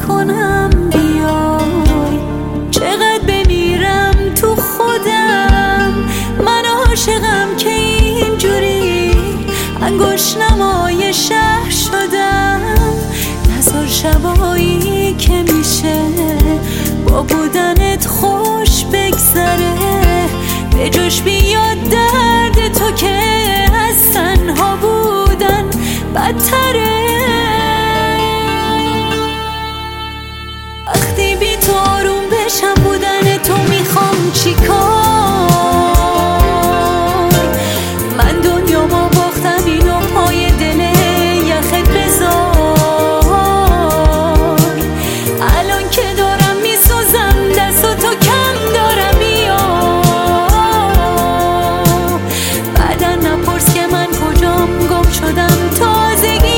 کنم بیای، چقدر بمیرم تو خودم. من عاشقم که اینجوری انگشت نمای شهر شدم. نذار شبایی که میشه با بودنت خوش بگذره، به جوش بیاد درد تو که از تنها بودن بدتره. وقتی بی تو آروم بشم بودن تو میخوام چیکار؟ من دنیا ما باختم اینو پای دل یخت بذار. الان که دارم میسوزم دست تو کم دارم میام. بعدا نپرس که من کجام گم شدم تازگی.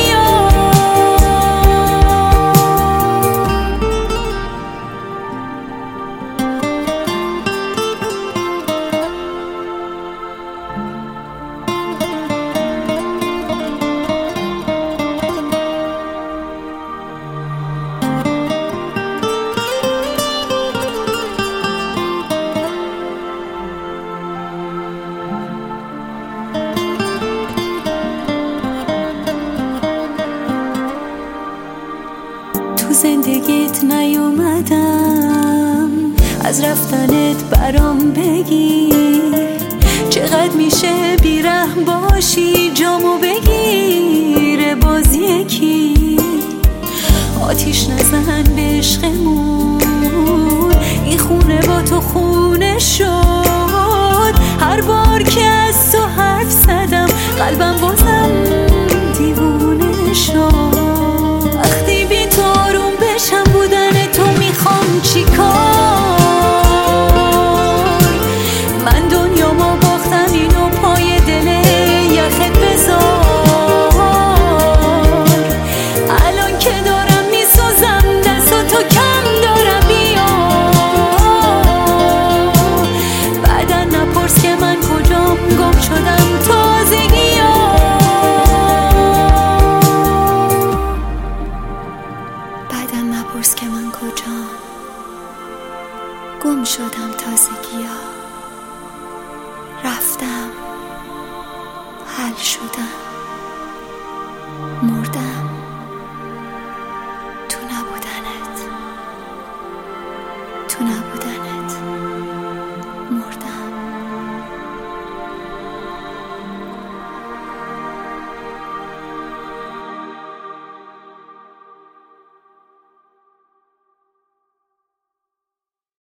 زندگیت نیومدم از رفتنت برام بگیر. چقدر میشه بیرحم باشی جامو بگیره باز یکی. آتیش نزن به عشقمون، این خونه با تو خونه شد. هر بار که از تو حرف زدم قلبم بازم دیوونه شد. وقتی بی تو آروم بشم بودن تو میخوام چیکار؟ من دنیا ما باختم اینو پای دل یخت بذار. الان که دارم میسوزم دست تو کم دارم بیام. بعدا نپرس که من کجام گم شدم تازگی. نپرس که من کجام گم شدم تازگیا. رفتم حل شدم مردم تو نبودنت، تو نبودنت.